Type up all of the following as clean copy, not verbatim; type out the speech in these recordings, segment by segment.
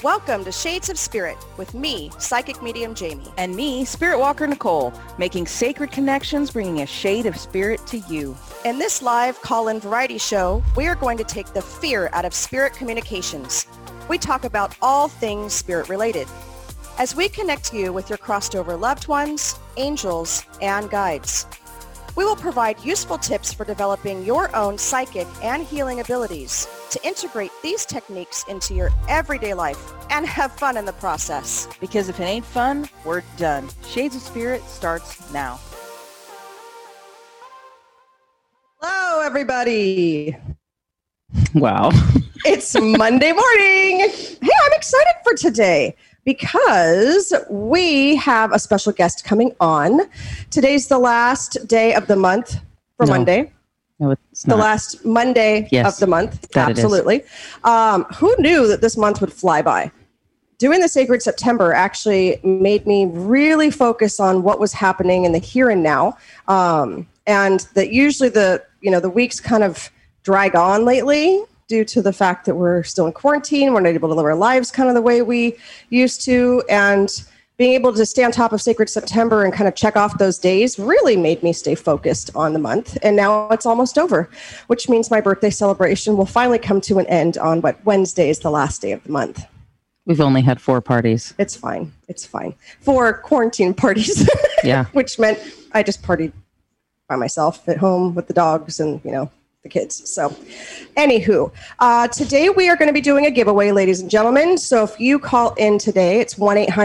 Welcome to Shades of Spirit with me, Psychic Medium Jamie. And me, Spirit Walker Nicole, making sacred connections, bringing a shade of spirit to you. In this live call-in variety show, we are going to take the fear out of spirit communications. We talk about all things spirit related as we connect you with your crossed over loved ones, angels, and guides. We will provide useful tips for developing your own psychic and healing abilities to integrate these techniques into your everyday life and have fun in the process. Because if it ain't fun, we're done. Shades of Spirit starts now. Hello, everybody. Wow. It's Monday morning. Hey, I'm excited for today because we have a special guest coming on. Today's the last day of the month for Monday. No, it's the last Monday of the month. Absolutely. Who knew that this month would fly by? Doing the Sacred September actually made me really focus on what was happening in the here and now. And that usually the weeks kind of drag on lately due to the fact that we're still in quarantine. We're not able to live our lives kind of the way we used to. And being able to stay on top of Sacred September and kind of check off those days really made me stay focused on the month. And now it's almost over, which means my birthday celebration will finally come to an end on Wednesday is the last day of the month. We've only had 4 parties. It's fine. 4 quarantine parties. Yeah. Which meant I just partied by myself at home with the dogs and, the kids. So anywho, today we are going to be doing a giveaway, ladies and gentlemen. So if you call in today, it's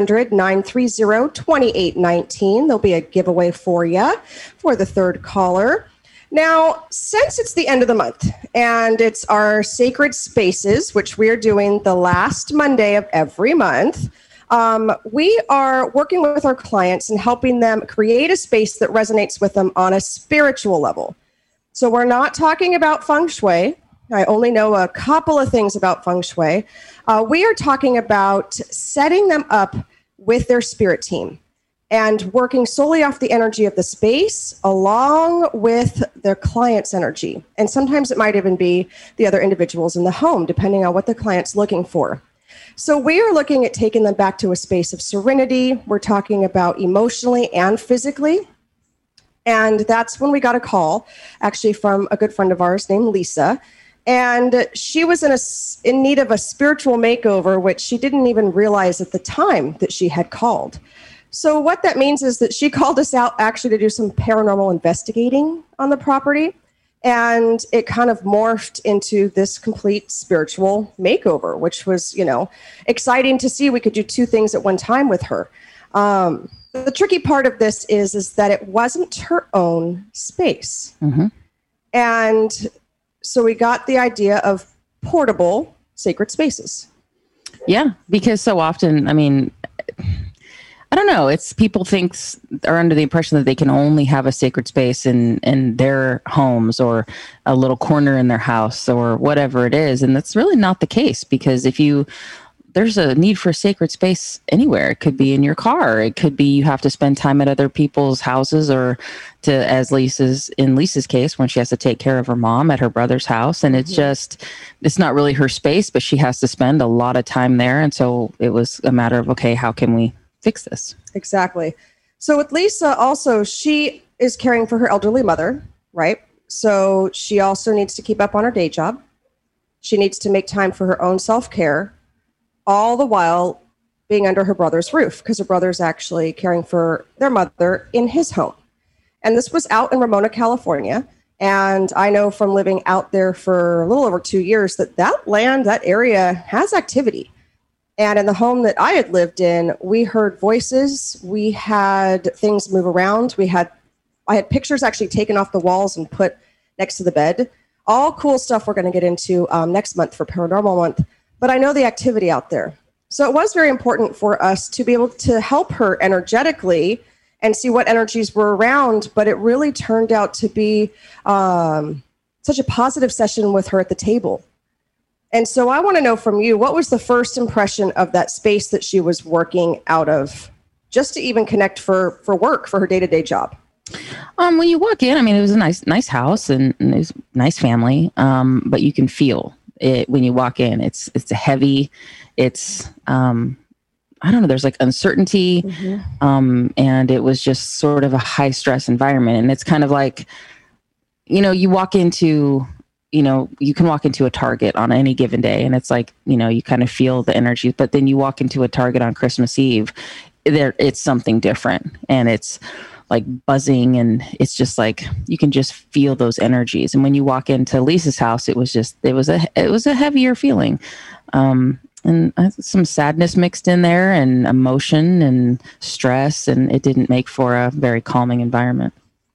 1-800-930-2819. There'll be a giveaway for you for the third caller. Now, since it's the end of the month and it's our Sacred Spaces, which we are doing the last Monday of every month, we are working with our clients and helping them create a space that resonates with them on a spiritual level. So we're not talking about feng shui. I only know a couple of things about feng shui. We are talking about setting them up with their spirit team and working solely off the energy of the space along with their client's energy. And sometimes it might even be the other individuals in the home, depending on what the client's looking for. So we are looking at taking them back to a space of serenity. We're talking about emotionally and physically. And that's when we got a call, actually, from a good friend of ours named Lisa. And she was in need of a spiritual makeover, which she didn't even realize at the time that she had called. So what that means is that she called us out actually to do some paranormal investigating on the property. And it kind of morphed into this complete spiritual makeover, which was, exciting to see. We could do 2 things at one time with her. The tricky part of this is that it wasn't her own space. Mm-hmm. And so we got the idea of portable sacred spaces. Yeah, because so often, I don't know, it's people are under the impression that they can only have a sacred space in their homes or a little corner in their house or whatever it is. And that's really not the case, because there's a need for a sacred space anywhere. It could be in your car. It could be you have to spend time at other people's houses, or in Lisa's case, when she has to take care of her mom at her brother's house. And it's it's not really her space, but she has to spend a lot of time there. And so it was a matter of, okay, how can we fix this? Exactly. So with Lisa also, she is caring for her elderly mother, right? So she also needs to keep up on her day job. She needs to make time for her own self-care, all the while being under her brother's roof, because her brother's actually caring for their mother in his home. And this was out in Ramona, California. And I know from living out there for a little over 2 years that area has activity. And in the home that I had lived in, we heard voices. We had things move around. I had pictures actually taken off the walls and put next to the bed. All cool stuff we're going to get into next month for Paranormal Month. But I know the activity out there. So it was very important for us to be able to help her energetically and see what energies were around. But it really turned out to be such a positive session with her at the table. And so I want to know from you, what was the first impression of that space that she was working out of, just to even connect for work, for her day-to-day job? When you walk in, it was a nice house and it was a nice family. But you can feel when you walk in. It's a heavy, it's, I don't know, there's like uncertainty. And it was just sort of a high stress environment. And it's kind of like, you walk into, you can walk into a Target on any given day and it's like, you kind of feel the energy, but then you walk into a Target on Christmas Eve, it's something different, and it's like buzzing, and it's just like, you can just feel those energies. And when you walk into Lisa's house, it was a heavier feeling. And some sadness mixed in there, and emotion and stress, and it didn't make for a very calming environment.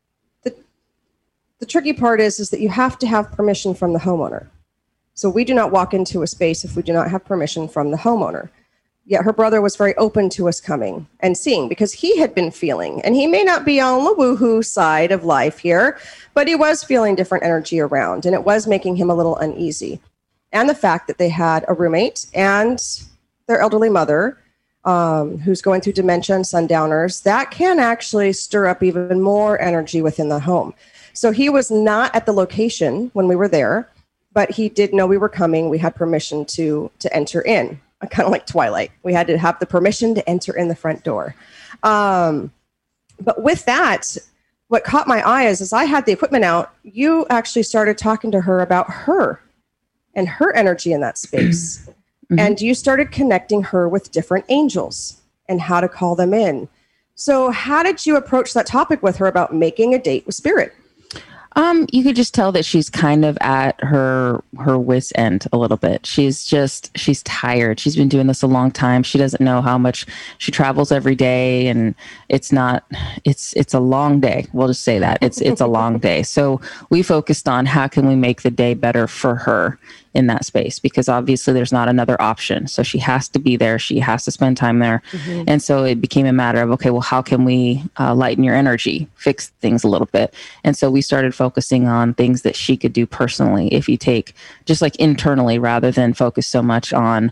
The tricky part is that you have to have permission from the homeowner. So we do not walk into a space if we do not have permission from the homeowner. Yet her brother was very open to us coming and seeing, because he had been feeling, and he may not be on the woohoo side of life here, but he was feeling different energy around, and it was making him a little uneasy. And the fact that they had a roommate and their elderly mother who's going through dementia and sundowners, that can actually stir up even more energy within the home. So he was not at the location when we were there, but he did know we were coming. We had permission to enter in, kind of like Twilight. We had to have the permission to enter in the front door. But with that, what caught my eye is, as I had the equipment out, you actually started talking to her about her and her energy in that space. And you started connecting her with different angels and how to call them in. So how did you approach that topic with her about making a date with spirit? You could just tell that she's kind of at her wit's end a little bit. She's tired. She's been doing this a long time. She doesn't know how much she travels every day, and it's a long day. We'll just say that it's a long day. So we focused on how can we make the day better for her in that space, because obviously there's not another option. So she has to be there. She has to spend time there. And so it became a matter of, okay, well, how can we lighten your energy, fix things a little bit? And so we started focusing on things that she could do personally, if you take just like internally, rather than focus so much on,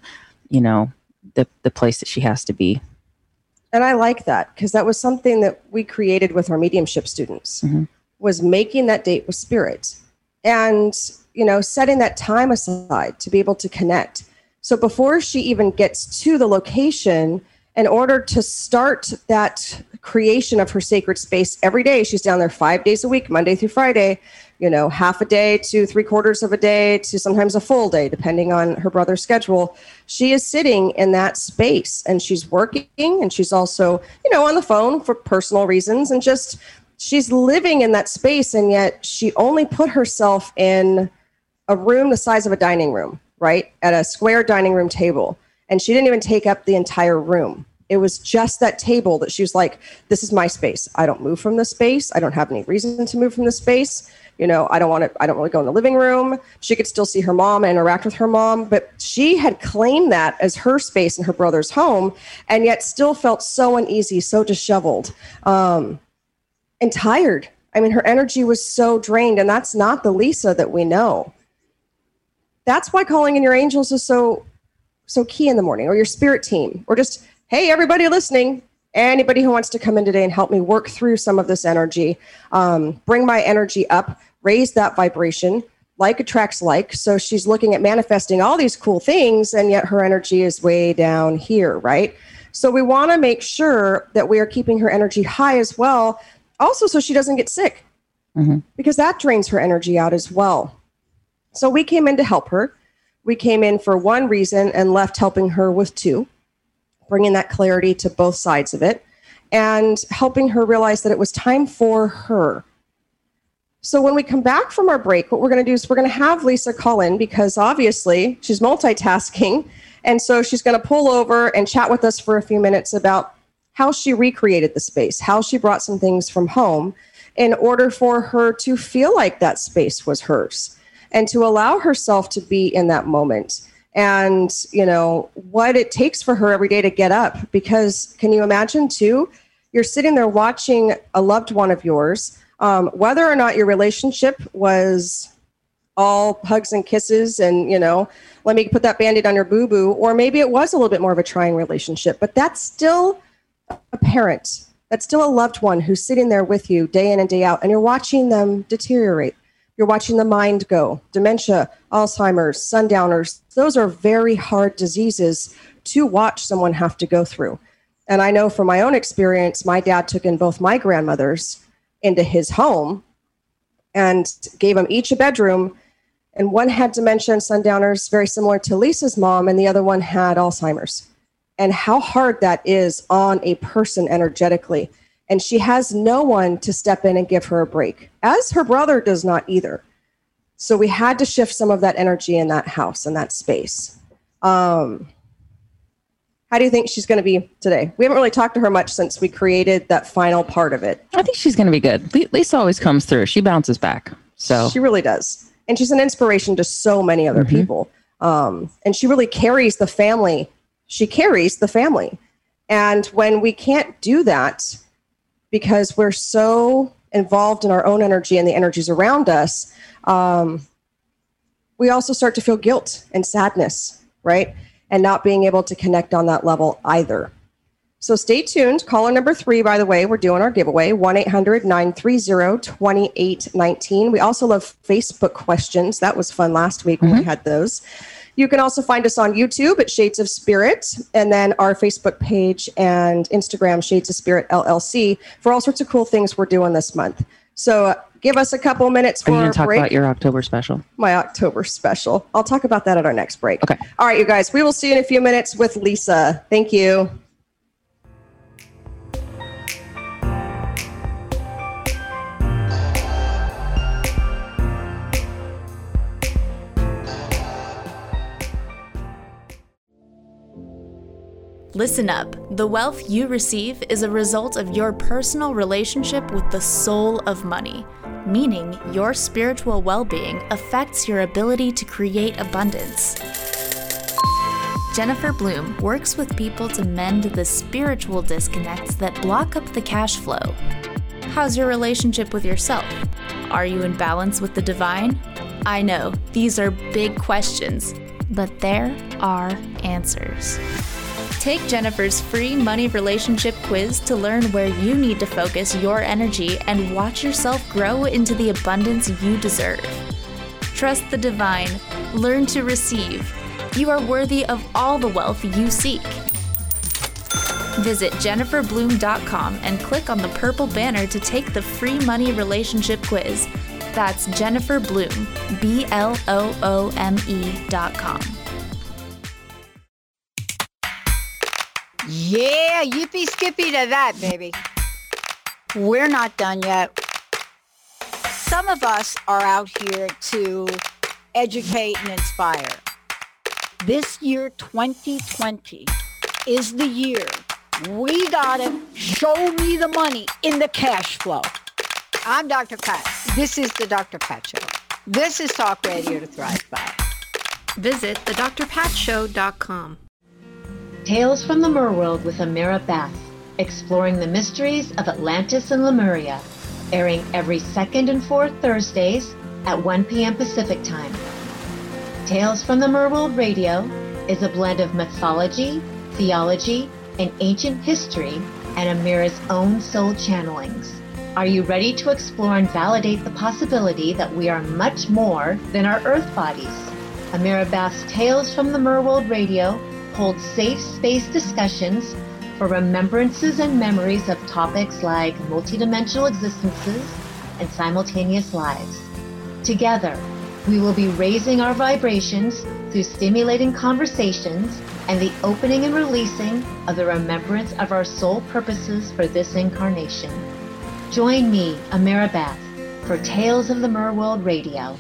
the place that she has to be. And I like that, because that was something that we created with our mediumship students, was making that date with spirit. And setting that time aside to be able to connect. So before she even gets to the location, in order to start that creation of her sacred space every day, she's down there 5 days a week, Monday through Friday, half a day to 3/4 of a day to sometimes a full day, depending on her brother's schedule. She is sitting in that space, and she's working, and she's also, on the phone for personal reasons, and just she's living in that space. And yet she only put herself in a room the size of a dining room, right? At a square dining room table. And she didn't even take up the entire room. It was just that table that she was like, this is my space. I don't move from this space. I don't have any reason to move from this space. I don't really go in the living room. She could still see her mom and interact with her mom, but she had claimed that as her space in her brother's home, and yet still felt so uneasy, so disheveled, and tired. I mean, her energy was so drained, and that's not the Lisa that we know. That's why calling in your angels is so key in the morning, or your spirit team, or just, hey, everybody listening, anybody who wants to come in today and help me work through some of this energy, bring my energy up, raise that vibration. Like attracts like. So she's looking at manifesting all these cool things, and yet her energy is way down here, right? So we want to make sure that we are keeping her energy high as well, also so she doesn't get sick, because that drains her energy out as well. So we came in to help her. We came in for one reason and left helping her with two, bringing that clarity to both sides of it and helping her realize that it was time for her. So when we come back from our break, what we're going to do is we're going to have Lisa call in, because obviously she's multitasking. And so she's going to pull over and chat with us for a few minutes about how she recreated the space, how she brought some things from home in order for her to feel like that space was hers, and to allow herself to be in that moment. And, what it takes for her every day to get up. Because can you imagine too, you're sitting there watching a loved one of yours, whether or not your relationship was all hugs and kisses and, let me put that Band-Aid on your boo-boo, or maybe it was a little bit more of a trying relationship, but that's still a parent. That's still a loved one who's sitting there with you day in and day out, and you're watching them deteriorate. You're watching the mind go. Dementia, Alzheimer's, sundowners, those are very hard diseases to watch someone have to go through. And I know from my own experience, my dad took in both my grandmothers into his home and gave them each a bedroom. And one had dementia and sundowners, very similar to Lisa's mom, and the other one had Alzheimer's. And how hard that is on a person energetically. And she has no one to step in and give her a break, as her brother does not either. So we had to shift some of that energy in that house and that space. How do you think she's going to be today? We haven't really talked to her much since we created that final part of it. I think she's going to be good. Lisa always comes through. She bounces back. So she really does. And she's an inspiration to so many other people. And she really carries the family. She carries the family. And when we can't do that because we're so involved in our own energy and the energies around us, we also start to feel guilt and sadness, right? And not being able to connect on that level either. So stay tuned. Caller number 3, by the way, we're doing our giveaway, 1-800-930-2819. We also love Facebook questions. That was fun last week when we had those. You can also find us on YouTube at Shades of Spirit, and then our Facebook page and Instagram, Shades of Spirit LLC, for all sorts of cool things we're doing this month. So give us a couple minutes for Are you going our to talk break. about your October special? My October special. I'll talk about that at our next break. Okay. All right, you guys, we will see you in a few minutes with Lisa. Thank you. Listen up. The wealth you receive is a result of your personal relationship with the soul of money, meaning your spiritual well-being affects your ability to create abundance. Jennifer Bloom works with people to mend the spiritual disconnects that block up the cash flow. How's your relationship with yourself? Are you in balance with the divine? I know, these are big questions, but there are answers. Take Jennifer's free money relationship quiz to learn where you need to focus your energy and watch yourself grow into the abundance you deserve. Trust the divine. Learn to receive. You are worthy of all the wealth you seek. Visit jenniferbloom.com and click on the purple banner to take the free money relationship quiz. That's Jennifer Bloom, BLOOME.com. Yeah, yippee skippy to that, baby. We're not done yet. Some of us are out here to educate and inspire. This year, 2020, is the year we gotta show me the money in the cash flow. I'm Dr. Pat. This is the Dr. Pat Show. This is Talk Radio to Thrive By. Visit thedrpatshow.com. Tales from the Merworld with Amira Bath, exploring the mysteries of Atlantis and Lemuria, airing every second and fourth Thursdays at 1 p.m. Pacific Time. Tales from the Merworld Radio is a blend of mythology, theology, and ancient history, and Amira's own soul channelings. Are you ready to explore and validate the possibility that we are much more than our earth bodies? Amira Bath's Tales from the Merworld Radio holds safe space discussions for remembrances and memories of topics like multidimensional existences and simultaneous lives. Together, we will be raising our vibrations through stimulating conversations and the opening and releasing of the remembrance of our soul purposes for this incarnation. Join me, Amira Bath, for Tales of the Merworld Radio.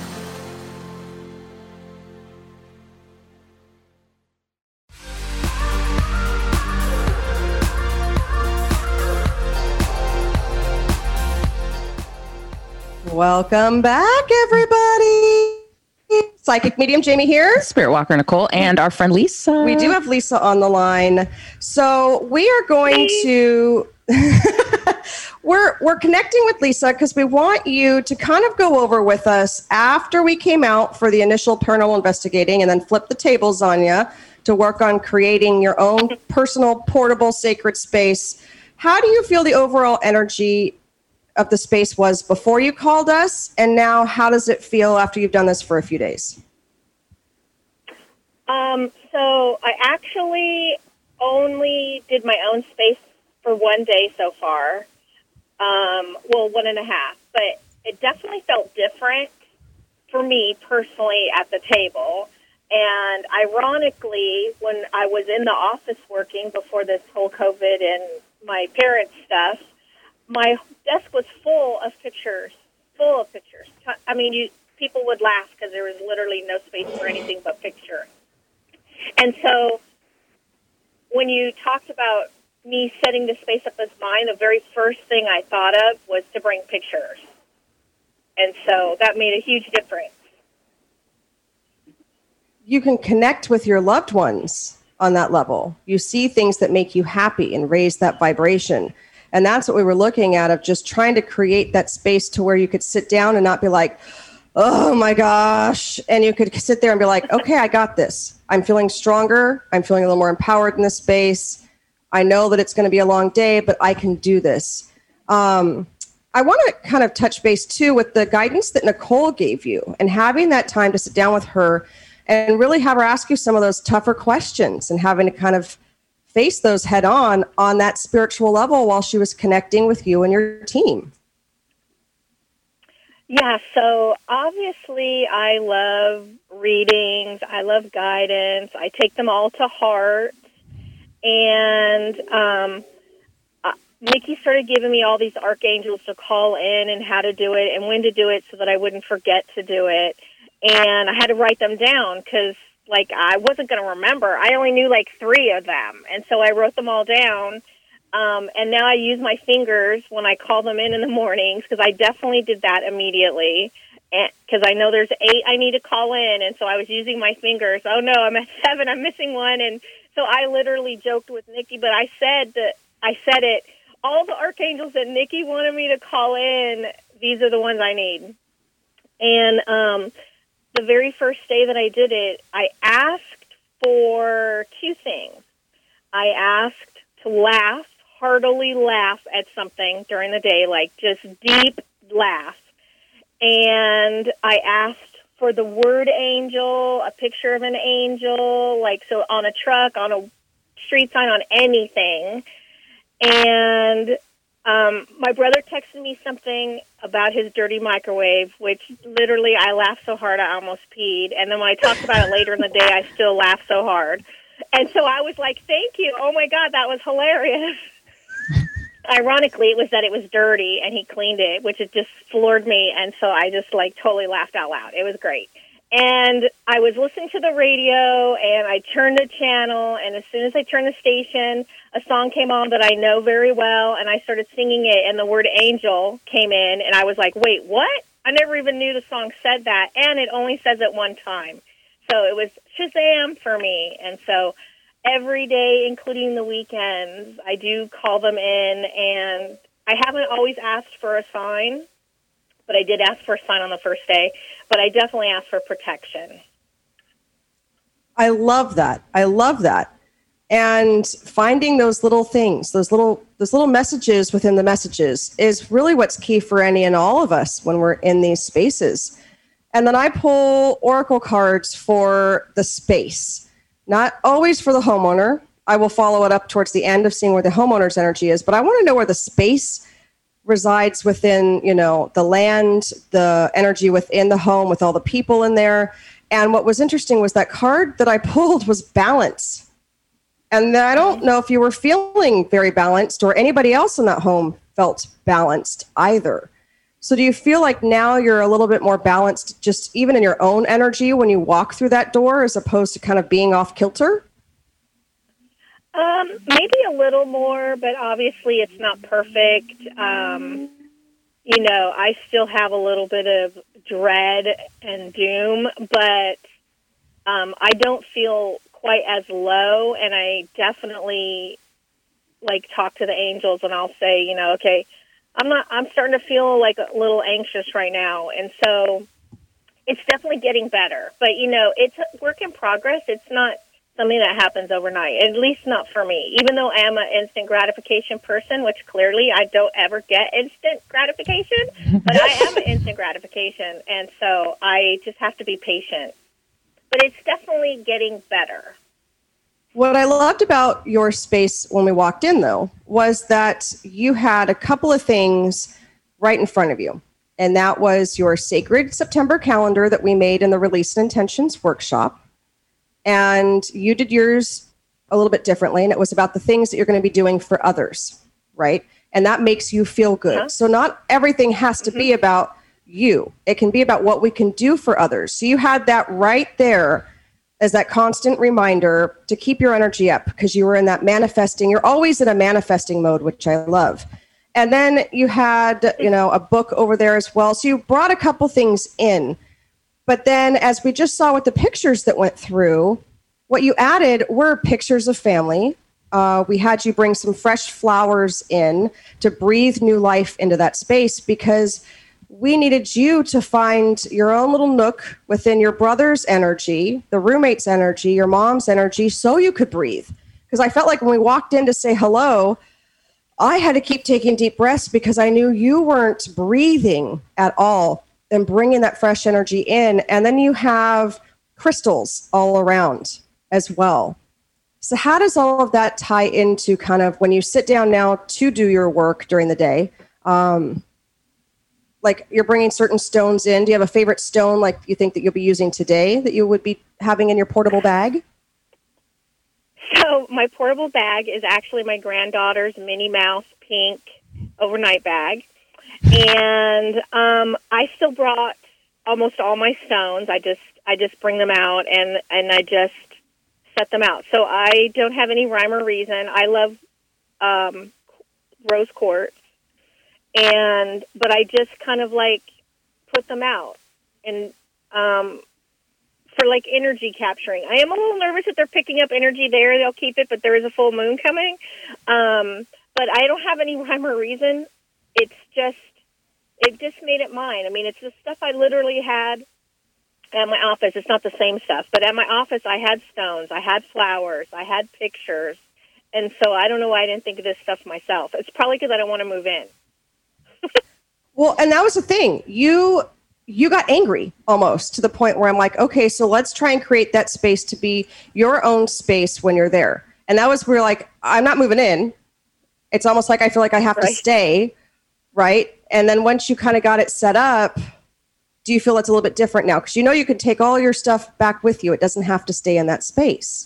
Welcome back, everybody. Psychic medium Jamie here. Spirit Walker Nicole and our friend Lisa. We do have Lisa on the line. So we are going to we're connecting with Lisa because we want you to kind of go over with us after we came out for the initial paranormal investigating and then flip the tables on you to work on creating your own personal portable sacred space. How do you feel the overall energy of the space was before you called us, and now how does it feel after you've done this for a few days? So I actually only did my own space for 1 day so far. 1.5, but it definitely felt different for me personally at the table. And ironically, when I was in the office working before this whole COVID and my parents' stuff, my desk was full of pictures. I mean, people would laugh because there was literally no space for anything but pictures. And so when you talked about me setting the space up as mine, the very first thing I thought of was to bring pictures. And so that made a huge difference. You can connect with your loved ones on that level. You see things that make you happy and raise that vibration. And that's what we were looking at, of just trying to create that space to where you could sit down and not be like, oh my gosh. And you could sit there and be like, okay, I got this. I'm feeling stronger. I'm feeling a little more empowered in this space. I know that it's going to be a long day, but I can do this. I want to kind of touch base too with the guidance that Nicole gave you, and having that time to sit down with her and really have her ask you some of those tougher questions, and having to kind of face those head on that spiritual level while she was connecting with you and your team. Yeah, so obviously I love readings. I love guidance. I take them all to heart. And Nikki started giving me all these archangels to call in and how to do it and when to do it so that I wouldn't forget to do it. And I had to write them down because, I wasn't going to remember. I only knew, 3 of them. And so I wrote them all down. And now I use my fingers when I call them in the mornings, because I definitely did that immediately. Because I know there's 8 I need to call in. And so I was using my fingers. Oh, no, I'm at 7. I'm missing one. And so I literally joked with Nikki, but I said it. All the archangels that Nikki wanted me to call in, these are the ones I need. And the very first day that I did it, I asked for 2 things. I asked to heartily laugh at something during the day, just deep laugh. And I asked for the word angel, a picture of an angel, so on a truck, on a street sign, on anything. And my brother texted me something about his dirty microwave, which literally I laughed so hard I almost peed. And then when I talked about it later in the day, I still laughed so hard. And so I was like, thank you. Oh, my God, that was hilarious. Ironically, it was that it was dirty, and he cleaned it, which it just floored me. And so I just, totally laughed out loud. It was great. And I was listening to the radio, and I turned the channel, and as soon as I turned the station, a song came on that I know very well, and I started singing it, and the word angel came in, and I was like, wait, what? I never even knew the song said that, and it only says it one time. So it was Shazam for me. And so every day, including the weekends, I do call them in, and I haven't always asked for a sign, but I did ask for a sign on the first day. But I definitely asked for protection. I love that. And finding those little things, those little messages within the messages is really what's key for any and all of us when we're in these spaces. And then I pull oracle cards for the space, not always for the homeowner. I will follow it up towards the end of seeing where the homeowner's energy is, but I want to know where the space resides within, the land, the energy within the home with all the people in there. And what was interesting was that card that I pulled was balance. And I don't know if you were feeling very balanced or anybody else in that home felt balanced either. So do you feel like now you're a little bit more balanced just even in your own energy when you walk through that door as opposed to kind of being off kilter? Maybe a little more, but obviously it's not perfect. I still have a little bit of dread and doom, but I don't feel quite as low, and I definitely talk to the angels, and I'll say, okay, I'm starting to feel a little anxious right now, and so it's definitely getting better. But it's a work in progress. It's not something that happens overnight, at least not for me. Even though I am an instant gratification person, which clearly I don't ever get instant gratification, but I am an instant gratification, and so I just have to be patient. But it's definitely getting better. What I loved about your space when we walked in, though, was that you had a couple of things right in front of you. And that was your sacred September calendar that we made in the Release and Intentions workshop. And you did yours a little bit differently. And it was about the things that you're going to be doing for others, right? And that makes you feel good. Uh-huh. So not everything has to be about you. It can be about what we can do for others. So you had that right there as that constant reminder to keep your energy up, because you were in that manifesting. You're always in a manifesting mode, which I love. And then you had, a book over there as well. So you brought a couple things in. But then as we just saw with the pictures that went through, what you added were pictures of family. We had you bring some fresh flowers in to breathe new life into that space, because we needed you to find your own little nook within your brother's energy, the roommate's energy, your mom's energy, so you could breathe. Because I felt like when we walked in to say hello, I had to keep taking deep breaths because I knew you weren't breathing at all and bringing that fresh energy in. And then you have crystals all around as well. So how does all of that tie into kind of when you sit down now to do your work during the day? Like you're bringing certain stones in. Do you have a favorite stone like you think that you'll be using today that you would be having in your portable bag? So my portable bag is actually my granddaughter's Minnie Mouse pink overnight bag. And I still brought almost all my stones. I just bring them out and I just set them out. So I don't have any rhyme or reason. I love rose quartz, but I just kind of like put them out and for like energy capturing. I am a little nervous that they're picking up energy there. They'll keep it, but there is a full moon coming. But I don't have any rhyme or reason. It just made it mine. I mean, it's the stuff I literally had at my office. It's not the same stuff, but at my office, I had stones, I had flowers, I had pictures. And so I don't know why I didn't think of this stuff myself. It's probably because I don't want to move in. Well, and that was the thing. You got angry almost to the point where I'm like, okay, so let's try and create that space to be your own space when you're there. And that was where you're like, I'm not moving in. It's almost like I feel like I have to stay, right? And then once you kind of got it set up, do you feel it's a little bit different now? Because you can take all your stuff back with you. It doesn't have to stay in that space.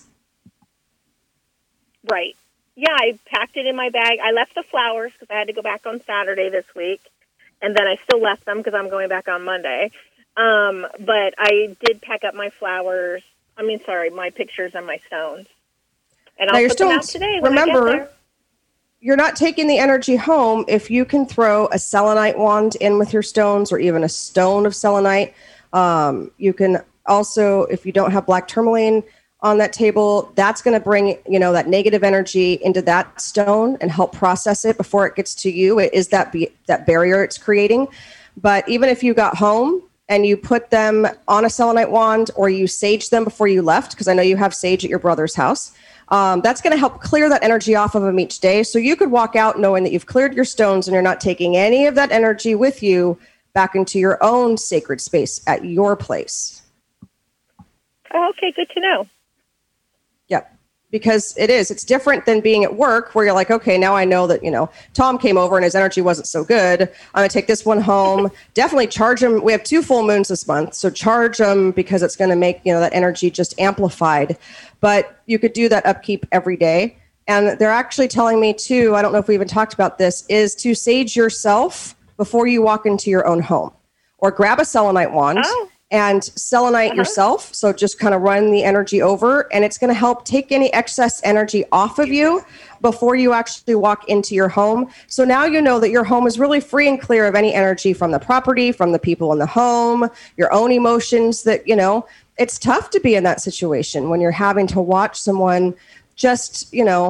Right. Yeah, I packed it in my bag. I left the flowers because I had to go back on Saturday this week. And then I still left them because I'm going back on Monday. But I did pack up my flowers. My pictures and my stones. And I'll put them out today when I get there. You're not taking the energy home if you can throw a selenite wand in with your stones or even a stone of selenite. You can also, if you don't have black tourmaline on that table, that's going to bring, that negative energy into that stone and help process it before it gets to you. It is that barrier it's creating. But even if you got home and you put them on a selenite wand or you sage them before you left, because I know you have sage at your brother's house, that's going to help clear that energy off of them each day. So you could walk out knowing that you've cleared your stones and you're not taking any of that energy with you back into your own sacred space at your place. Oh, okay, good to know. Yep. Because it's different than being at work where you're like, okay, now I know that, Tom came over and his energy wasn't so good. I'm going to take this one home. Definitely charge him. We have 2 full moons this month. So charge him because it's going to make, that energy just amplified. But you could do that upkeep every day. And they're actually telling me too, I don't know if we even talked about this, is to sage yourself before you walk into your own home. Or grab a selenite wand. And selenite yourself. So just kind of run the energy over and it's going to help take any excess energy off of you before you actually walk into your home. So now you know that your home is really free and clear of any energy from the property, from the people in the home, your own emotions that, it's tough to be in that situation when you're having to watch someone just,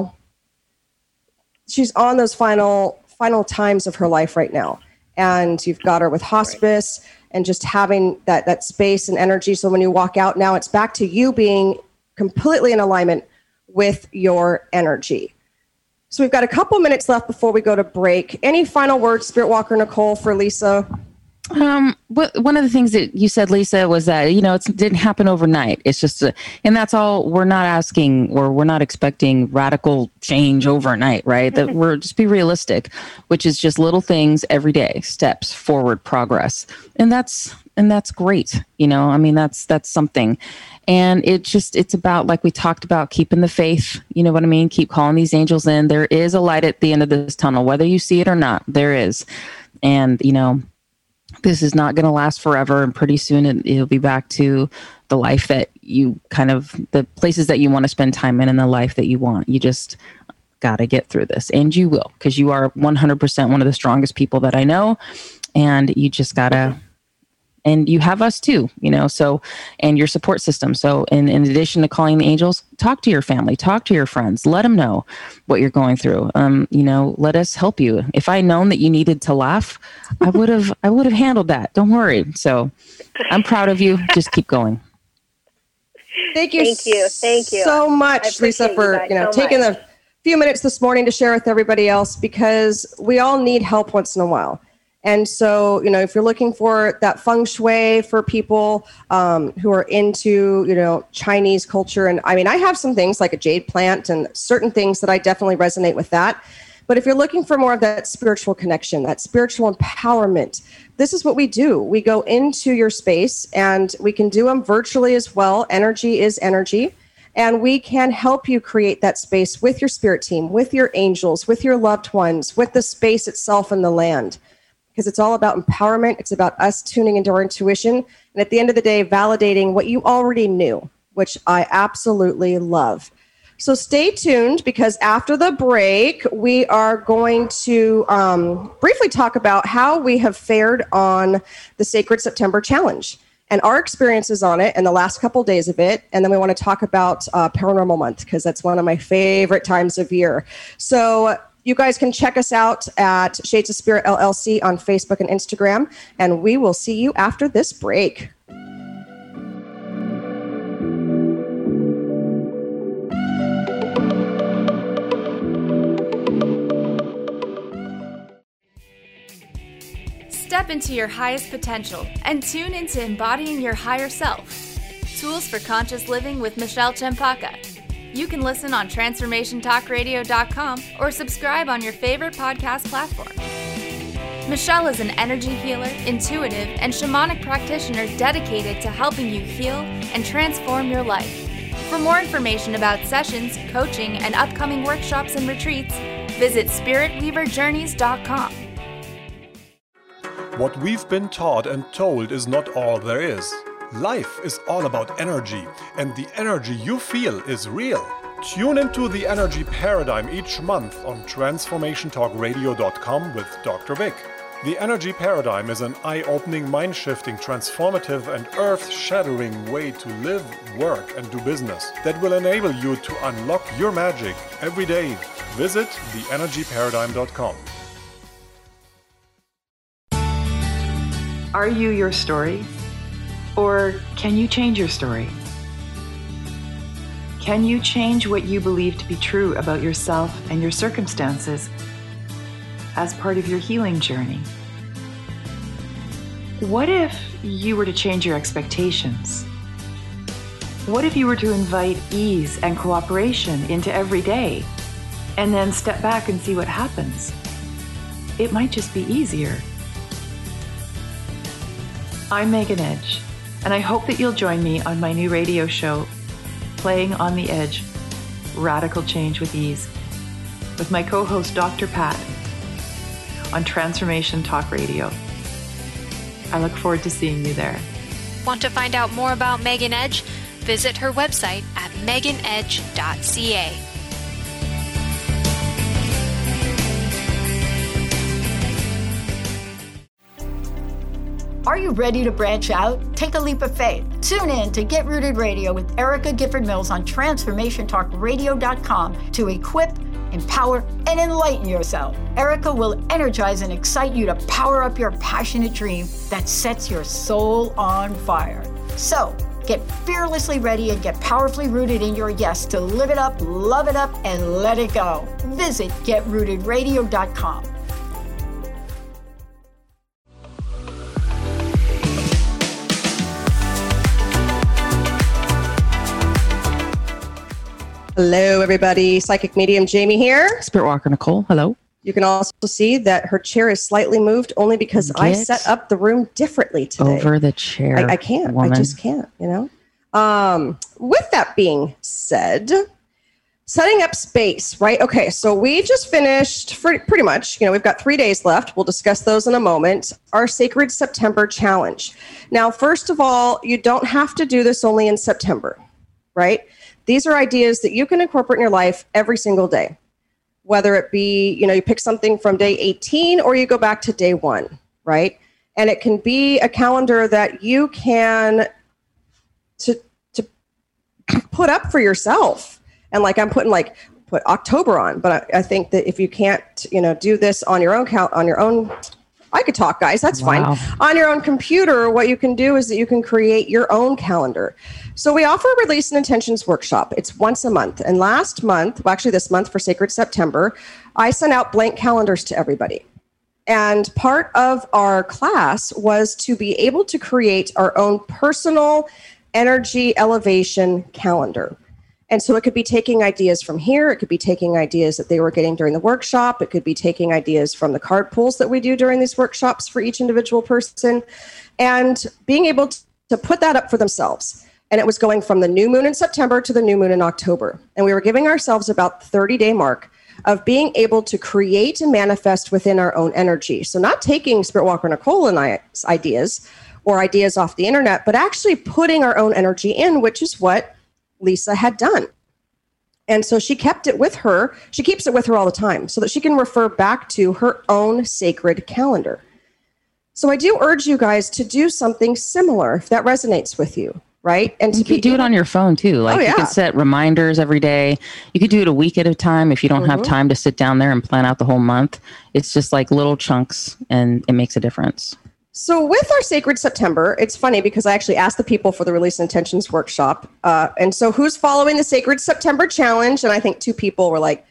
she's on those final times of her life right now. And you've got her with hospice and just having that space and energy. So when you walk out now, it's back to you being completely in alignment with your energy. So we've got a couple minutes left before we go to break. Any final words, Spirit Walker Nicole, for Lisa? One of the things that you said, Lisa, was that, it didn't happen overnight. It's just, and that's all. We're not asking, or we're not expecting radical change overnight, right? That we're just be realistic, which is just little things every day, steps forward, progress. And that's great. That's something. And it's about, like we talked about, keeping the faith, you know what I mean? Keep calling these angels in. There is a light at the end of this tunnel, whether you see it or not, there is. And, this is not going to last forever. And pretty soon it'll be back to the life that you the places that you want to spend time in and the life that you want. You just got to get through this, and you will, because you are 100% one of the strongest people that I know. And you just got to, and you have us too, so, and your support system. So in addition to calling the angels, talk to your family, talk to your friends, let them know what you're going through. Let us help you. If I known that you needed to laugh, I would have handled that. Don't worry. So I'm proud of you. Just keep going. Thank you so much, Lisa, for taking a few minutes this morning to share with everybody else, because we all need help once in a while. And so, if you're looking for that feng shui for people who are into, Chinese culture, and I have some things like a jade plant and certain things that I definitely resonate with that. But if you're looking for more of that spiritual connection, that spiritual empowerment, this is what we do. We go into your space, and we can do them virtually as well. Energy is energy. And we can help you create that space with your spirit team, with your angels, with your loved ones, with the space itself and the land. Because it's all about empowerment. It's about us tuning into our intuition. And at the end of the day, validating what you already knew, which I absolutely love. So stay tuned, because after the break, we are going to briefly talk about how we have fared on the Sacred September Challenge and our experiences on it and the last couple of days of it. And then we want to talk about Paranormal Month, because that's one of my favorite times of year. So you guys can check us out at Shades of Spirit LLC on Facebook and Instagram, and we will see you after this break. Step into your highest potential and tune into embodying your higher self. Tools for Conscious Living with Michelle Champaka. You can listen on TransformationTalkRadio.com or subscribe on your favorite podcast platform. Michelle is an energy healer, intuitive, and shamanic practitioner dedicated to helping you heal and transform your life. For more information about sessions, coaching, and upcoming workshops and retreats, visit SpiritWeaverJourneys.com. What we've been taught and told is not all there is. Life is all about energy, and the energy you feel is real. Tune into the Energy Paradigm each month on TransformationTalkRadio.com with Dr. Vic. The Energy Paradigm is an eye-opening, mind-shifting, transformative, and earth-shattering way to live, work, and do business that will enable you to unlock your magic every day. Visit theenergyparadigm.com. Are you your story? Or can you change your story? Can you change what you believe to be true about yourself and your circumstances as part of your healing journey? What if you were to change your expectations? What if you were to invite ease and cooperation into every day and then step back and see what happens? It might just be easier. I'm Megan Edge, and I hope that you'll join me on my new radio show, Playing on the Edge, Radical Change with Ease, with my co-host Dr. Pat on Transformation Talk Radio. I look forward to seeing you there. Want to find out more about Megan Edge? Visit her website at meganedge.ca. Are you ready to branch out? Take a leap of faith. Tune in to Get Rooted Radio with Erica Gifford Mills on TransformationTalkRadio.com to equip, empower, and enlighten yourself. Erica will energize and excite you to power up your passionate dream that sets your soul on fire. So, Get fearlessly ready and get powerfully rooted in your yes to live it up, love it up, and let it go. Visit GetRootedRadio.com. Hello, everybody. Psychic medium Jamie here. Spirit Walker Nicole, hello. You can also see that her chair is slightly moved only because I set up the room differently today. Over the chair. I can't. Woman. I just can't, you know. With that being said, setting up space, right? Okay, so we just finished pretty much, you know, we've got 3 days left. We'll discuss those in a moment. Our Sacred September Challenge. Now, first of all, you don't have to do this only in September, right? These are ideas that you can incorporate in your life every single day. Whether it be, you know, you pick something from day 18 or you go back to day 1, right? And it can be a calendar that you can to put up for yourself. And like I'm put October on, but I think that if you can't, you know, do this on your own, I could talk, guys. That's fine. On your own computer, what you can do is that you can create your own calendar. So we offer a Release and Intentions workshop. It's once a month. And last month, well, actually this month for Sacred September, I sent out blank calendars to everybody. And part of our class was to be able to create our own personal energy elevation calendar. And so it could be taking ideas from here. It could be taking ideas that they were getting during the workshop. It could be taking ideas from the card pulls that we do during these workshops for each individual person and being able to put that up for themselves. And it was going from the new moon in September to the new moon in October. And we were giving ourselves about the 30-day mark of being able to create and manifest within our own energy. So not taking Spirit Walker Nicole and I's ideas or ideas off the internet, but actually putting our own energy in, which is what Lisa had done. And so she kept it with her. She keeps it with her all the time so that she can refer back to her own sacred calendar. So I do urge you guys to do something similar if that resonates with you, right? And you could do it on your phone too. Like you can set reminders every day. You could do it a week at a time if you don't have time to sit down there and plan out the whole month. It's just like little chunks and it makes a difference. So with our Sacred September, it's funny because I actually asked the people for the Release Intentions workshop. And so who's following the Sacred September Challenge? And I think 2 people were like,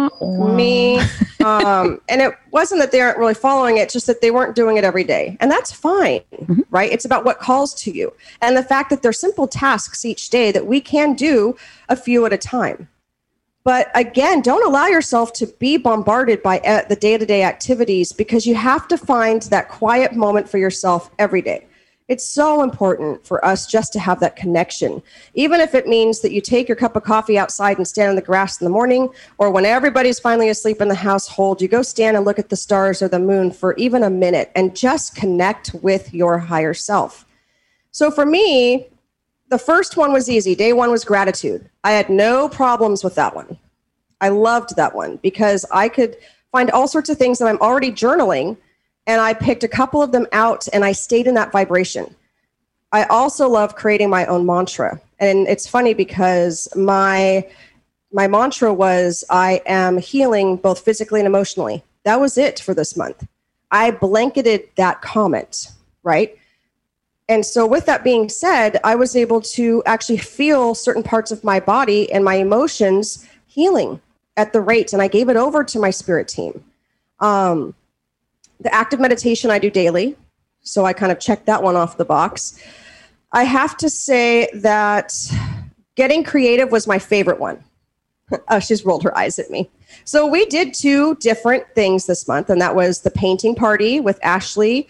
me. And it wasn't that they aren't really following it, it's just that they weren't doing it every day. And that's fine, right? It's about what calls to you. And the fact that they're simple tasks each day that we can do a few at a time. But again, don't allow yourself to be bombarded by the day-to-day activities because you have to find that quiet moment for yourself every day. It's so important for us just to have that connection, even if it means that you take your cup of coffee outside and stand in the grass in the morning, or when everybody's finally asleep in the household, you go stand and look at the stars or the moon for even a minute and just connect with your higher self. So for me, the first one was easy. Day 1 was gratitude. I had no problems with that one. I loved that one because I could find all sorts of things that I'm already journaling, and I picked a couple of them out and I stayed in that vibration. I also love creating my own mantra. And it's funny because my mantra was, I am healing both physically and emotionally. That was it for this month. I blanketed that comment, right? And so with that being said, I was able to actually feel certain parts of my body and my emotions healing at the rate. And I gave it over to my spirit team. The active meditation I do daily. So I kind of checked that one off the box. I have to say that getting creative was my favorite one. She's rolled her eyes at me. So we did 2 different things this month, and that was the painting party with Ashley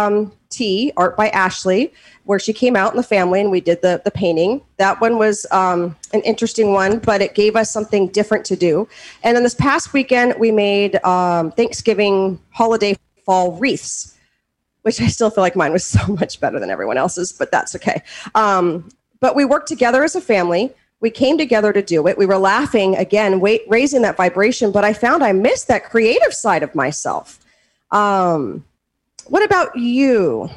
T, Art by Ashley, where she came out in the family and we did the painting. That one was an interesting one, but it gave us something different to do. And then this past weekend, we made Thanksgiving holiday fall wreaths, which I still feel like mine was so much better than everyone else's, but that's okay. But we worked together as a family. We came together to do it. We were laughing, again, raising that vibration, but I found I missed that creative side of myself. What about you?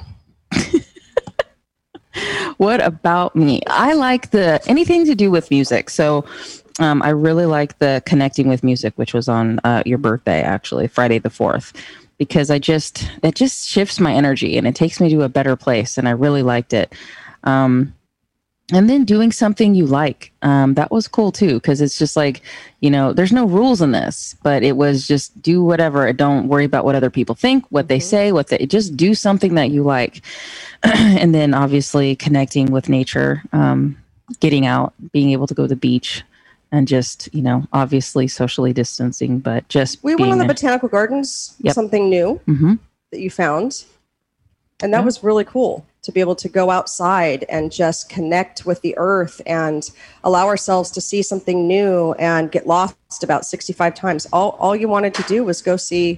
What about me? I like anything to do with music. So I really like the Connecting with Music, which was on your birthday, actually, Friday the 4th, because it just shifts my energy and it takes me to a better place. And I really liked it. And then doing something you like. That was cool too, because it's just like, there's no rules in this, but it was just do whatever. Don't worry about what other people think, what they say, just do something that you like. And then obviously connecting with nature, getting out, being able to go to the beach, and just, obviously socially distancing, but just we went on the botanical gardens, something new that you found. And that was really cool to be able to go outside and just connect with the earth and allow ourselves to see something new and get lost about 65 times. All you wanted to do was go see.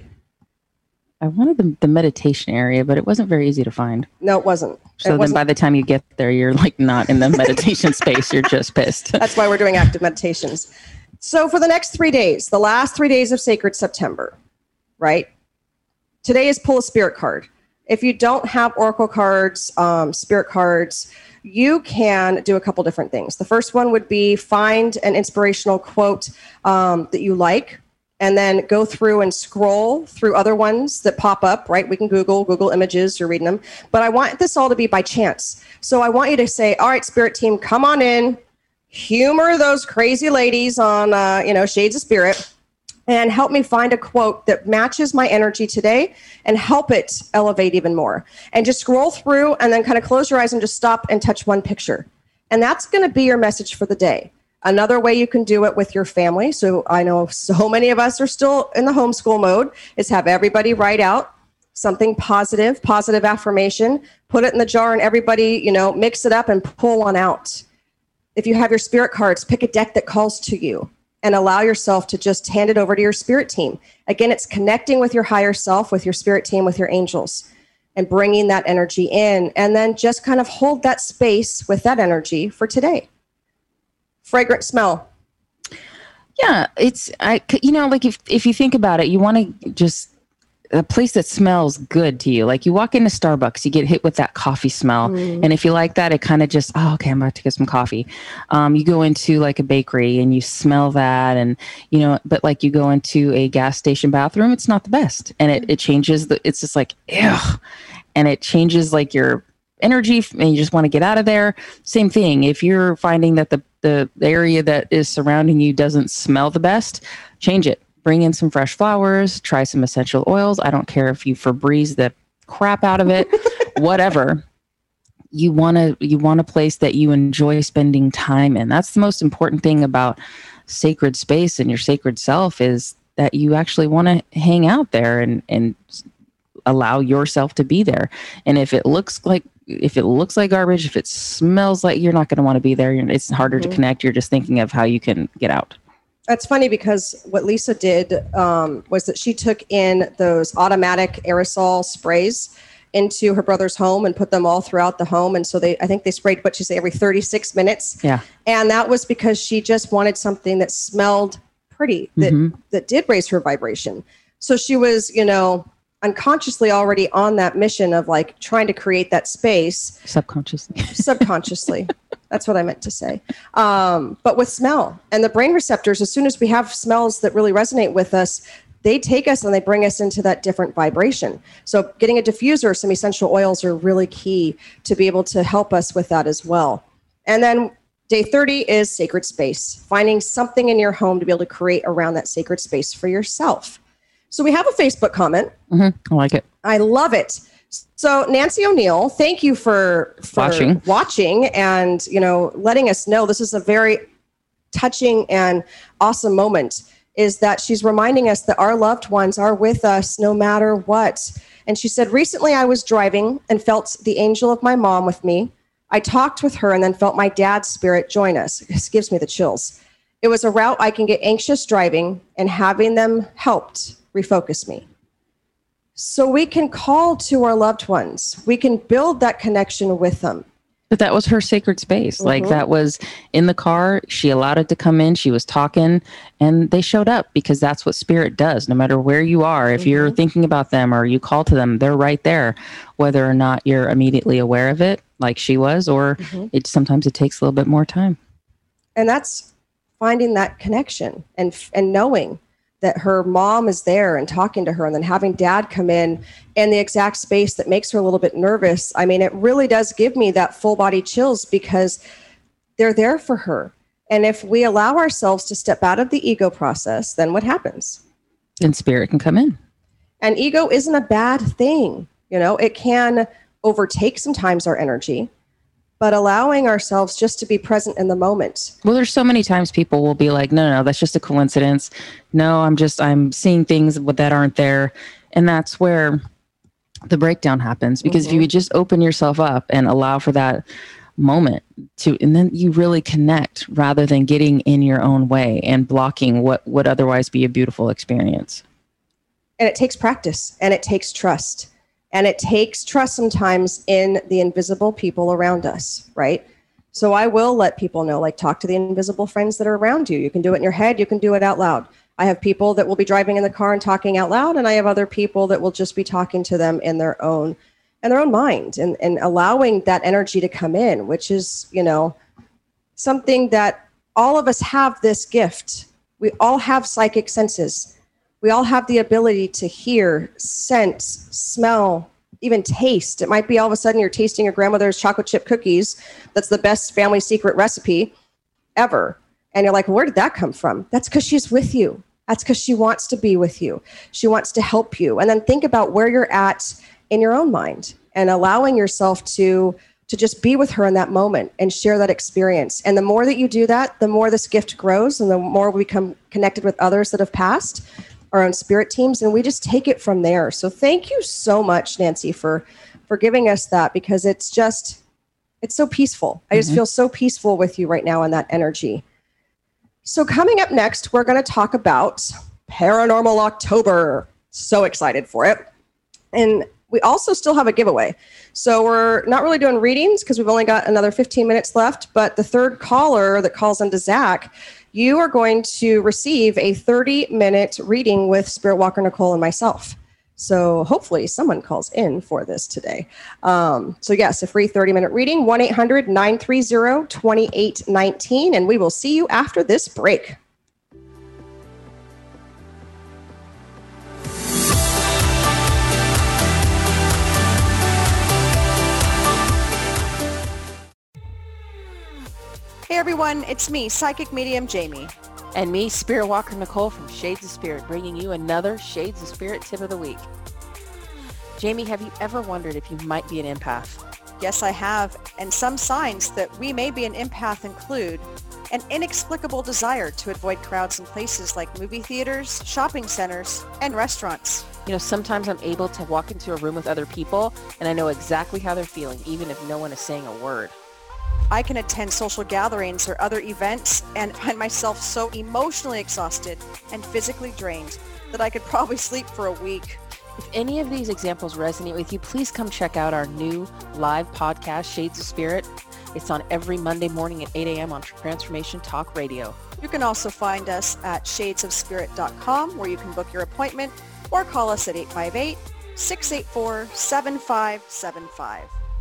I wanted the meditation area, but it wasn't very easy to find. No, it wasn't. So then by the time you get there, you're like not in the meditation space. You're just pissed. That's why we're doing active meditations. So for the next 3 days, the last 3 days of Sacred September, right? Today is pull a spirit card. If you don't have oracle cards, spirit cards, you can do a couple different things. The first one would be find an inspirational quote that you like, and then go through and scroll through other ones that pop up, right? We can Google images, you're reading them. But I want this all to be by chance. So I want you to say, all right, spirit team, come on in, humor those crazy ladies on, Shades of Spirit, and help me find a quote that matches my energy today and help it elevate even more. And just scroll through and then kind of close your eyes and just stop and touch one picture. And that's going to be your message for the day. Another way you can do it with your family. So I know so many of us are still in the homeschool mode, is have everybody write out something positive affirmation, put it in the jar, and everybody, mix it up and pull one out. If you have your spirit cards, pick a deck that calls to you and allow yourself to just hand it over to your spirit team. Again, it's connecting with your higher self, with your spirit team, with your angels, and bringing that energy in, and then just kind of hold that space with that energy for today. Fragrant smell. Yeah, like if you think about it, you want to just a place that smells good to you. Like you walk into Starbucks, you get hit with that coffee smell. And if you like that, it kind of just, okay, I'm about to get some coffee. You go into like a bakery and you smell that, and, but like you go into a gas station bathroom, it's not the best. And it changes it's just like, ew. And it changes like your energy and you just want to get out of there. Same thing. If you're finding that the area that is surrounding you doesn't smell the best, change it. Bring in some fresh flowers, try some essential oils. I don't care if you Febreze the crap out of it, whatever. You want a place that you enjoy spending time in. That's the most important thing about sacred space and your sacred self, is that you actually want to hang out there and allow yourself to be there. And if it looks like garbage, if it smells like, you're not going to want to be there. It's harder to connect. You're just thinking of how you can get out. That's funny, because what Lisa did was that she took in those automatic aerosol sprays into her brother's home and put them all throughout the home. And so I think they sprayed, every 36 minutes. Yeah. And that was because she just wanted something that smelled pretty, that did raise her vibration. So she was, unconsciously already on that mission of like trying to create that space. Subconsciously. That's what I meant to say. But with smell and the brain receptors, as soon as we have smells that really resonate with us, they take us and they bring us into that different vibration. So getting a diffuser, some essential oils are really key to be able to help us with that as well. And then day 30 is sacred space, finding something in your home to be able to create around that sacred space for yourself. So we have a Facebook comment. I like it. I love it. So Nancy O'Neill, thank you for watching and, letting us know this is a very touching and awesome moment, is that she's reminding us that our loved ones are with us no matter what. And she said, recently I was driving and felt the angel of my mom with me. I talked with her and then felt my dad's spirit join us. This gives me the chills. It was a route I can get anxious driving, and having them helped refocus me. So we can call to our loved ones. We can build that connection with them. But that was her sacred space. Like that was in the car. She allowed it to come in. She was talking and they showed up, because that's what spirit does. No matter where you are, if you're thinking about them or you call to them, they're right there, whether or not you're immediately aware of it like she was, or sometimes it takes a little bit more time. And that's finding that connection and knowing that her mom is there and talking to her, and then having dad come in the exact space that makes her a little bit nervous. I mean, it really does give me that full body chills, because they're there for her. And if we allow ourselves to step out of the ego process, then what happens? Then spirit can come in. And ego isn't a bad thing. It can overtake sometimes our energy, but allowing ourselves just to be present in the moment. Well, there's so many times people will be like, no, that's just a coincidence. No, I'm seeing things that aren't there. And that's where the breakdown happens. Because if you would just open yourself up and allow for that moment and then you really connect rather than getting in your own way and blocking what would otherwise be a beautiful experience. And it takes practice, and it takes trust. And it takes trust sometimes in the invisible people around us, right? So I will let people know, talk to the invisible friends that are around you. You can do it in your head. You can do it out loud. I have people that will be driving in the car and talking out loud, and I have other people that will just be talking to them in their own mind and allowing that energy to come in, which is, something that all of us have this gift. We all have psychic senses. We all have the ability to hear, sense, smell, even taste. It might be all of a sudden you're tasting your grandmother's chocolate chip cookies. That's the best family secret recipe ever. And you're like, where did that come from? That's because she's with you. That's because she wants to be with you. She wants to help you. And then think about where you're at in your own mind and allowing yourself to just be with her in that moment and share that experience. And the more that you do that, the more this gift grows and the more we become connected with others that have passed, our own spirit teams, and we just take it from there. So thank you so much, Nancy, for giving us that, because it's so peaceful. I just feel so peaceful with you right now in that energy. So coming up next, we're going to talk about Paranormal October. So excited for it. And we also still have a giveaway. So we're not really doing readings because we've only got another 15 minutes left, but the third caller that calls into Zach, you are going to receive a 30-minute reading with Spirit Walker Nicole and myself. So hopefully someone calls in for this today. So yes, a free 30-minute reading, 1-800-930-2819, and we will see you after this break. Hey everyone, it's me, Psychic Medium Jamie. And me, Spirit Walker Nicole from Shades of Spirit, bringing you another Shades of Spirit tip of the week. Jamie, have you ever wondered if you might be an empath? Yes, I have. And some signs that we may be an empath include an inexplicable desire to avoid crowds in places like movie theaters, shopping centers, and restaurants. Sometimes I'm able to walk into a room with other people and I know exactly how they're feeling, even if no one is saying a word. I can attend social gatherings or other events and find myself so emotionally exhausted and physically drained that I could probably sleep for a week. If any of these examples resonate with you, please come check out our new live podcast, Shades of Spirit. It's on every Monday morning at 8 a.m. on Transformation Talk Radio. You can also find us at shadesofspirit.com, where you can book your appointment or call us at 858-684-7575.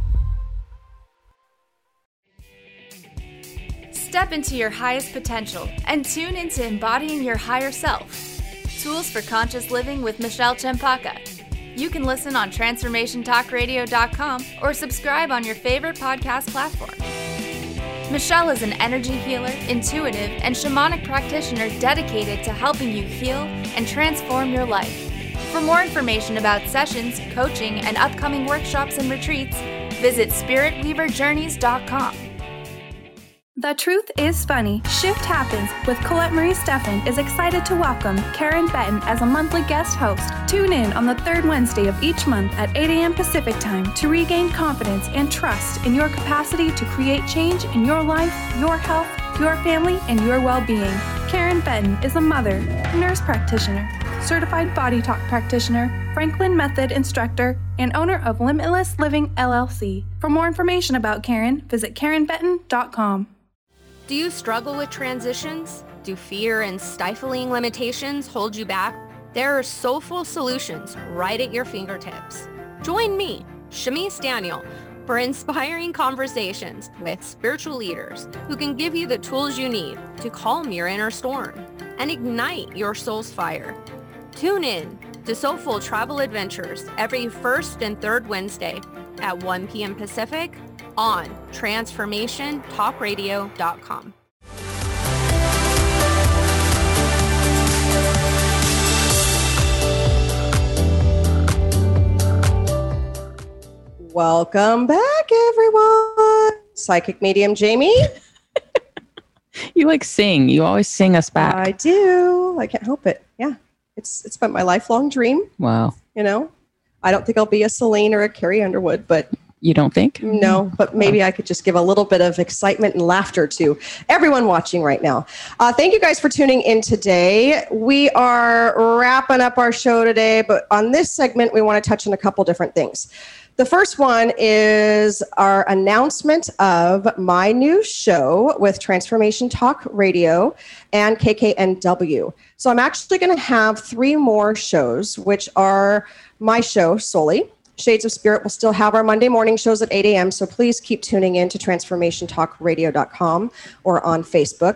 Step into your highest potential and tune into embodying your higher self. Tools for Conscious Living with Michelle Chempaka. You can listen on TransformationTalkRadio.com or subscribe on your favorite podcast platform. Michelle is an energy healer, intuitive, and shamanic practitioner dedicated to helping you heal and transform your life. For more information about sessions, coaching, and upcoming workshops and retreats, visit SpiritWeaverJourneys.com. The Truth is Funny. Shift Happens with Colette Marie Steffen is excited to welcome Karen Benton as a monthly guest host. Tune in on the third Wednesday of each month at 8 a.m. Pacific Time to regain confidence and trust in your capacity to create change in your life, your health, your family, and your well-being. Karen Benton is a mother, nurse practitioner, certified body talk practitioner, Franklin Method instructor, and owner of Limitless Living LLC. For more information about Karen, visit KarenBenton.com. Do you struggle with transitions? Do fear and stifling limitations hold you back? There are soulful solutions right at your fingertips. Join me, Shamice Daniel, for inspiring conversations with spiritual leaders who can give you the tools you need to calm your inner storm and ignite your soul's fire. Tune in to Soulful Travel Adventures every first and third Wednesday at 1 p.m. Pacific, on transformationtalkradio.com. Welcome back, everyone. Psychic medium Jamie. You like sing. You always sing us back. I do. I can't help it. Yeah. It's been my lifelong dream. Wow. You know, I don't think I'll be a Celine or a Carrie Underwood, but you don't think? No, but maybe I could just give a little bit of excitement and laughter to everyone watching right now. Thank you guys for tuning in today. We are wrapping up our show today, but on this segment, we want to touch on a couple different things. The first one is our announcement of my new show with Transformation Talk Radio and KKNW. So I'm actually going to have 3 more shows, which are my show solely. Shades of Spirit will still have our Monday morning shows at 8 a.m., so please keep tuning in to transformationtalkradio.com or on Facebook.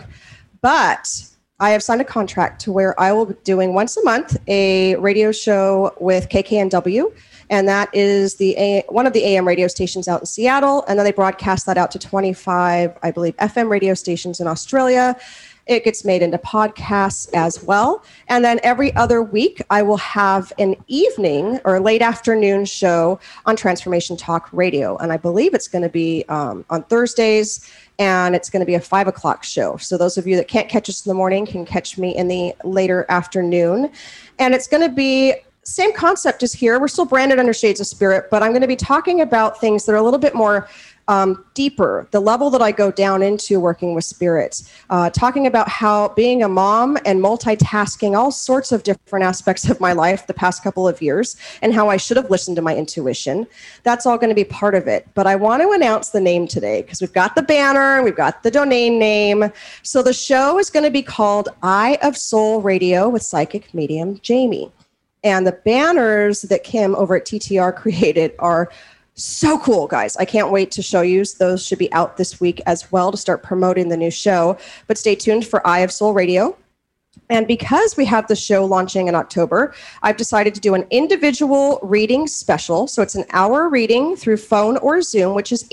But I have signed a contract to where I will be doing once a month a radio show with KKNW, and that is one of the AM radio stations out in Seattle, and then they broadcast that out to 25, I believe, FM radio stations in Australia. It gets made into podcasts as well. And then every other week, I will have an evening or late afternoon show on Transformation Talk Radio. And I believe it's going to be on Thursdays, and it's going to be a 5 o'clock show. So those of you that can't catch us in the morning can catch me in the later afternoon. And it's going to be same concept as here. We're still branded under Shades of Spirit, but I'm going to be talking about things that are a little bit more deeper, the level that I go down into working with spirits, talking about how being a mom and multitasking all sorts of different aspects of my life the past couple of years, and how I should have listened to my intuition. That's all going to be part of it. But I want to announce the name today because we've got the banner, we've got the domain name. So the show is going to be called Eye of Soul Radio with Psychic Medium Jamie. And the banners that Kim over at TTR created are so cool, guys. I can't wait to show you. Those should be out this week as well to start promoting the new show. But stay tuned for Eye of Soul Radio. And because we have the show launching in October, I've decided to do an individual reading special. So it's an hour reading through phone or Zoom, which is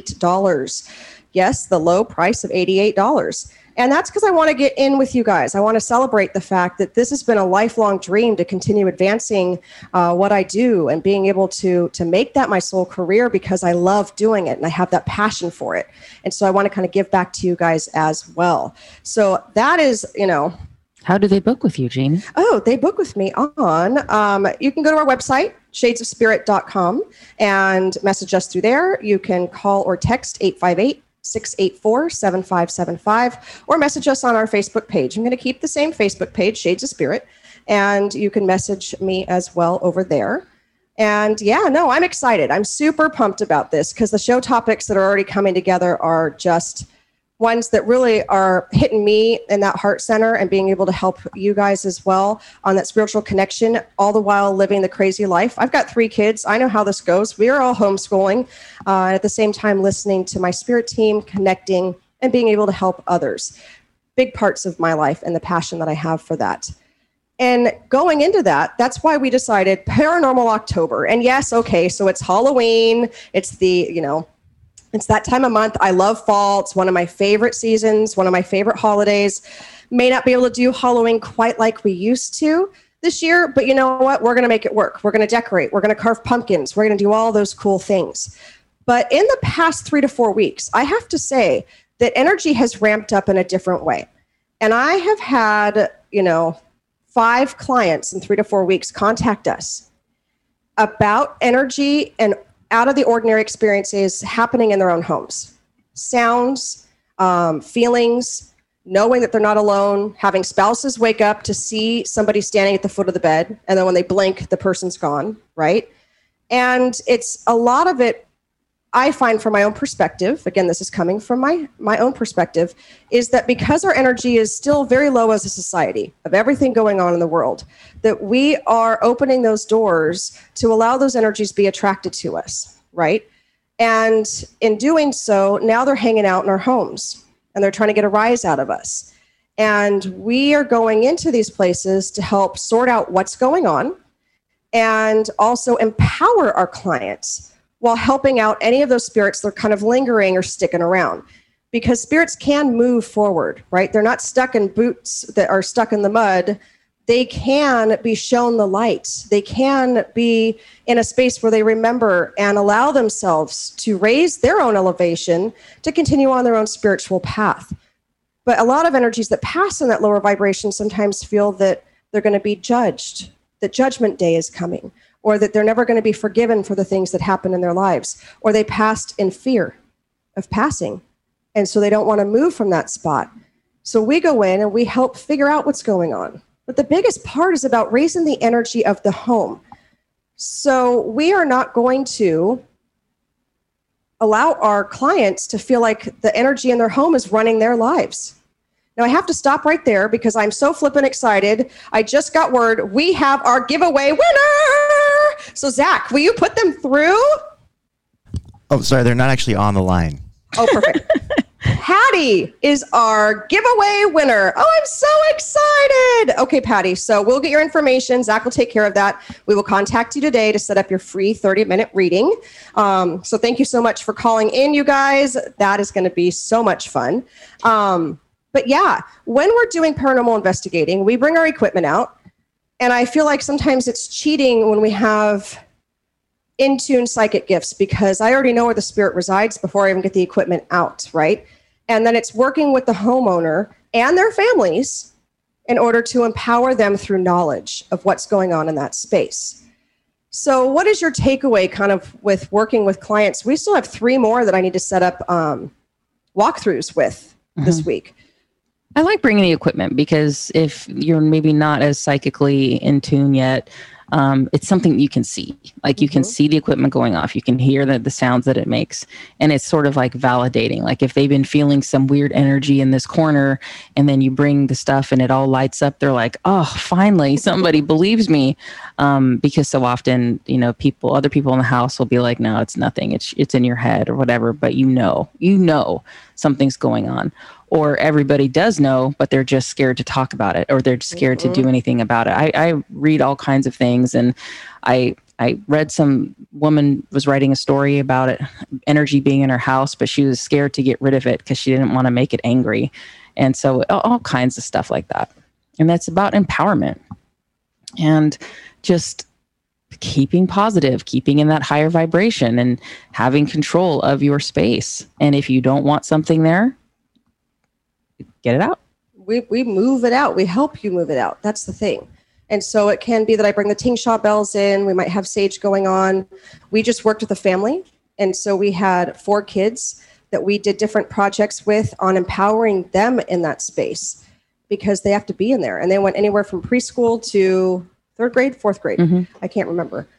$88. Yes, the low price of $88. And that's because I want to get in with you guys. I want to celebrate the fact that this has been a lifelong dream to continue advancing what I do and being able to make that my sole career because I love doing it and I have that passion for it. And so I want to kind of give back to you guys as well. So that is, How do they book with you, Jamie? Oh, they book with me on, you can go to our website, shadesofspirit.com, and message us through there. You can call or text 858-684-7575, or message us on our Facebook page. I'm going to keep the same Facebook page, Shades of Spirit, and you can message me as well over there. And I'm excited. I'm super pumped about this because the show topics that are already coming together are just ones that really are hitting me in that heart center and being able to help you guys as well on that spiritual connection, all the while living the crazy life. I've got 3 kids. I know how this goes. We are all homeschooling, and at the same time listening to my spirit team, connecting, and being able to help others. Big parts of my life and the passion that I have for that. And going into that, that's why we decided Paranormal October. And yes, okay, so it's Halloween. It's it's that time of month. I love fall. It's one of my favorite seasons, one of my favorite holidays. May not be able to do Halloween quite like we used to this year, but you know what? We're going to make it work. We're going to decorate. We're going to carve pumpkins. We're going to do all those cool things. But in the past 3 to 4 weeks, I have to say that energy has ramped up in a different way. And I have had, 5 clients in 3 to 4 weeks contact us about energy and out of the ordinary experiences happening in their own homes. Sounds, feelings, knowing that they're not alone, having spouses wake up to see somebody standing at the foot of the bed, and then when they blink, the person's gone, right? And it's a lot of it, I find from my own perspective, again, this is coming from my own perspective, is that because our energy is still very low as a society of everything going on in the world, that we are opening those doors to allow those energies be attracted to us, right? And in doing so, now they're hanging out in our homes and they're trying to get a rise out of us. And we are going into these places to help sort out what's going on and also empower our clients while helping out any of those spirits that are kind of lingering or sticking around. Because spirits can move forward, right? They're not stuck in boots that are stuck in the mud. They can be shown the light. They can be in a space where they remember and allow themselves to raise their own elevation to continue on their own spiritual path. But a lot of energies that pass in that lower vibration sometimes feel that they're going to be judged, that judgment day is coming, or that they're never going to be forgiven for the things that happen in their lives, or they passed in fear of passing. And so they don't want to move from that spot. So we go in and we help figure out what's going on. But the biggest part is about raising the energy of the home. So we are not going to allow our clients to feel like the energy in their home is running their lives. Now I have to stop right there because I'm so flippin' excited. I just got word we have our giveaway winner. So Zach, will you put them through? Oh, sorry, they're not actually on the line. Oh, perfect. Patty is our giveaway winner. Oh, I'm so excited. Okay, Patty. So we'll get your information. Zach will take care of that. We will contact you today to set up your free 30-minute reading. So thank you so much for calling in, you guys. That is going to be so much fun. But yeah, when we're doing paranormal investigating, we bring our equipment out. And I feel like sometimes it's cheating when we have in-tune psychic gifts because I already know where the spirit resides before I even get the equipment out, right? And then it's working with the homeowner and their families in order to empower them through knowledge of what's going on in that space. So what is your takeaway kind of with working with clients? We still have 3 more that I need to set up walkthroughs with this week. I like bringing the equipment because if you're maybe not as psychically in tune yet, it's something you can see. Like you can see the equipment going off. You can hear the sounds that it makes. And it's sort of like validating. Like if they've been feeling some weird energy in this corner and then you bring the stuff and it all lights up, they're like, oh, finally somebody believes me. Because so often, other people in the house will be like, no, it's nothing. It's in your head or whatever. But you know something's going on. Or everybody does know, but they're just scared to talk about it, or they're scared to do anything about it. I read all kinds of things, and I read some woman was writing a story about it, energy being in her house, but she was scared to get rid of it because she didn't want to make it angry. And so all kinds of stuff like that. And that's about empowerment and just keeping positive, keeping in that higher vibration and having control of your space. And if you don't want something there, get it out. We move it out. We help you move it out. That's the thing. And so it can be that I bring the Tingshaw bells in. We might have sage going on. We just worked with a family. And so we had 4 kids that we did different projects with on empowering them in that space because they have to be in there. And they went anywhere from preschool to 3rd grade, 4th grade. I can't remember.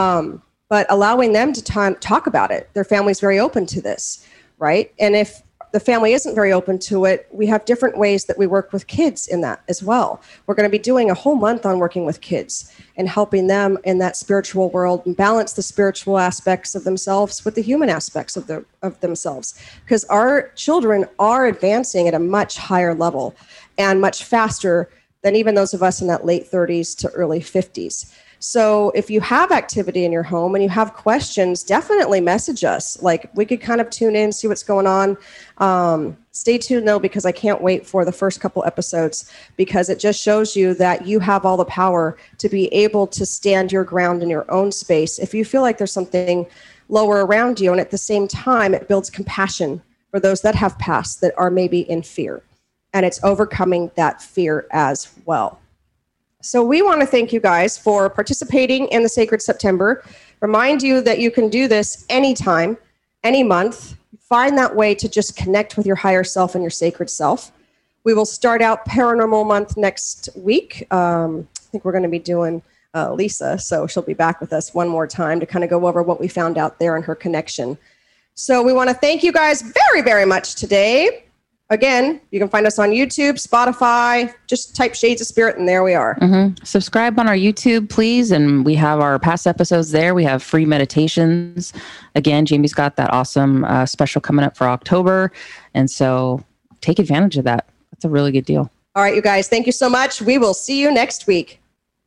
But allowing them to talk about it. Their family's very open to this, right? And if the family isn't very open to it, we have different ways that we work with kids in that as well. We're going to be doing a whole month on working with kids and helping them in that spiritual world and balance the spiritual aspects of themselves with the human aspects of themselves. Because our children are advancing at a much higher level and much faster than even those of us in that late 30s to early 50s. So if you have activity in your home and you have questions, definitely message us. Like we could kind of tune in, see what's going on. Stay tuned though, because I can't wait for the first couple episodes because it just shows you that you have all the power to be able to stand your ground in your own space. If you feel like there's something lower around you, and at the same time, it builds compassion for those that have passed that are maybe in fear. And it's overcoming that fear as well. So we want to thank you guys for participating in the Sacred September. Remind you that you can do this anytime, any month. Find that way to just connect with your higher self and your sacred self. We will start out Paranormal Month next week. I think we're going to be doing Lisa, so she'll be back with us one more time to kind of go over what we found out there and her connection. So we want to thank you guys very, very much today. Again, you can find us on YouTube, Spotify, just type Shades of Spirit and there we are. Subscribe on our YouTube, please. And we have our past episodes there. We have free meditations. Again, Jamie's got that awesome special coming up for October. And so take advantage of that. That's a really good deal. All right, you guys, thank you so much. We will see you next week.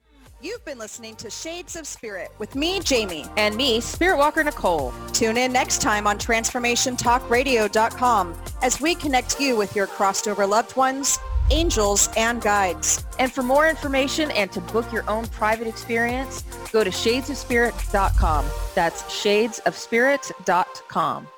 You've been listening to Shades of Spirit with me, Jamie. And me, Spirit Walker Nicole. Tune in next time on TransformationTalkRadio.com as we connect you with your crossed over loved ones, angels, and guides. And for more information and to book your own private experience, go to shadesofspirit.com. That's shadesofspirit.com.